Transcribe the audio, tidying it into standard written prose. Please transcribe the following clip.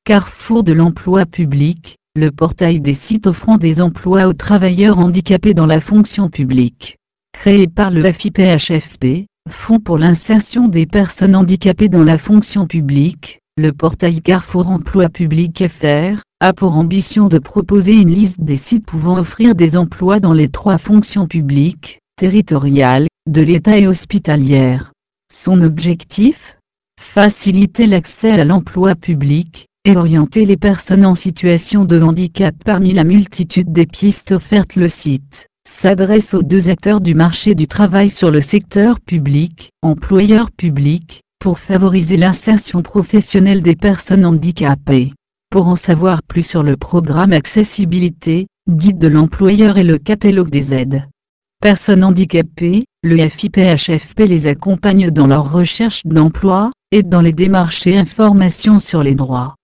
Carrefour de l'emploi public, le portail des sites offrant des emplois aux travailleurs handicapés dans la fonction publique. Créé par le FIPHFP, Fonds pour l'insertion des personnes handicapées dans la fonction publique, le portail Carrefour Emploi Public FR a pour ambition de proposer une liste des sites pouvant offrir des emplois dans les 3 fonctions publiques, territoriales, de l'État et hospitalières. Son objectif ? Faciliter l'accès à l'emploi public, et orienter les personnes en situation de handicap parmi la multitude des pistes offertes. Le site s'adresse aux 2 acteurs du marché du travail sur le secteur public, employeurs publics, pour favoriser l'insertion professionnelle des personnes handicapées. Pour en savoir plus sur le programme Accessibilité, guide de l'employeur et le catalogue des aides. Personnes handicapées, le FIPHFP les accompagne dans leur recherche d'emploi, et dans les démarches et informations sur les droits.